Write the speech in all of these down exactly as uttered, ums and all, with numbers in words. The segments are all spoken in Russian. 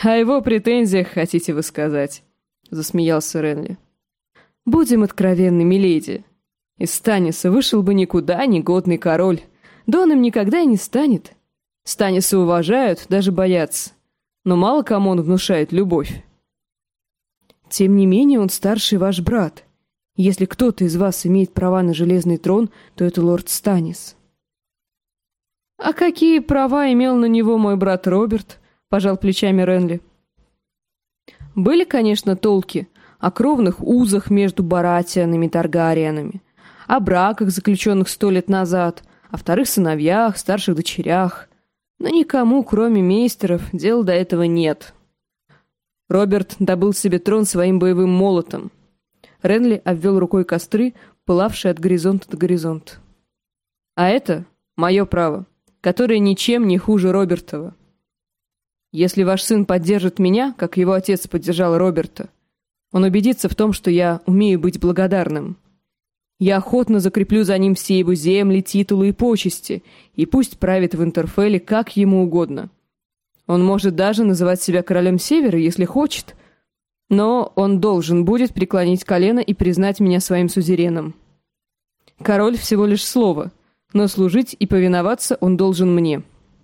«О его претензиях хотите вы сказать?» — засмеялся Ренли. «Будем откровенны, миледи. Из Станиса вышел бы никуда негодный король. Да он им никогда и не станет. Станиса уважают, даже боятся. Но мало кому он внушает любовь. Тем не менее, он старший ваш брат. Если кто-то из вас имеет права на железный трон, то это лорд Станис». «А какие права имел на него мой брат Роберт?» — пожал плечами Ренли. Были, конечно, толки о кровных узах между Баратианами и Таргариенами, о браках, заключенных сто лет назад, о вторых сыновьях, старших дочерях. Но никому, кроме мейстеров, дела до этого нет. Роберт добыл себе трон своим боевым молотом. Ренли обвел рукой костры, пылавшие от горизонта до горизонта. «А это мое право, которое ничем не хуже Робертова. Если ваш сын поддержит меня, как его отец поддержал Роберта, он убедится в том, что я умею быть благодарным. Я охотно закреплю за ним все его земли, титулы и почести, и пусть правит в Интерфелле как ему угодно. Он может даже называть себя королем Севера, если хочет, но он должен будет преклонить колено и признать меня своим сюзереном. Король всего лишь слово, но служить и повиноваться он должен мне».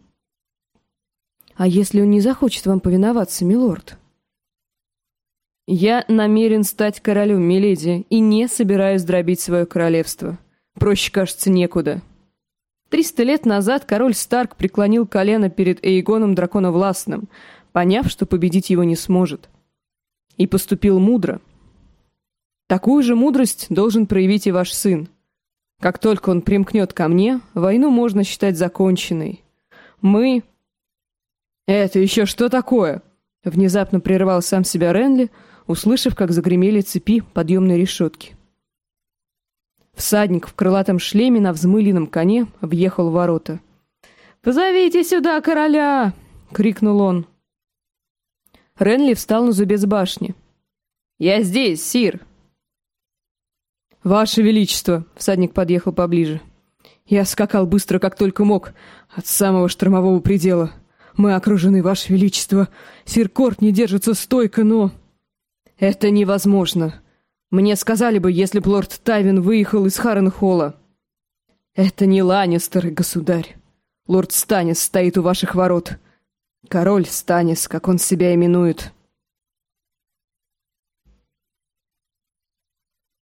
«А если он не захочет вам повиноваться, милорд?» «Я намерен стать королем, миледи, и не собираюсь дробить свое королевство. Проще, кажется, некуда. Триста лет назад король Старк преклонил колено перед Эйгоном Драконовластным, поняв, что победить его не сможет. И поступил мудро. Такую же мудрость должен проявить и ваш сын. Как только он примкнет ко мне, войну можно считать законченной. Мы...» «Это еще что такое?» — внезапно прервал сам себя Ренли, услышав, как загремели цепи подъемной решетки. Всадник в крылатом шлеме на взмыленном коне въехал в ворота. «Позовите сюда короля!» — крикнул он. Ренли встал на зубец башни. «Я здесь, сир!» «Ваше Величество!» — всадник подъехал поближе. «Я скакал быстро, как только мог, от самого штормового предела. Мы окружены, Ваше Величество. Сир Корт не держится стойко, но...» «Это невозможно. Мне сказали бы, если б лорд Тайвин выехал из Харренхолла». «Это не Ланнистеры, государь. Лорд Станис стоит у ваших ворот. Король Станис, как он себя именует».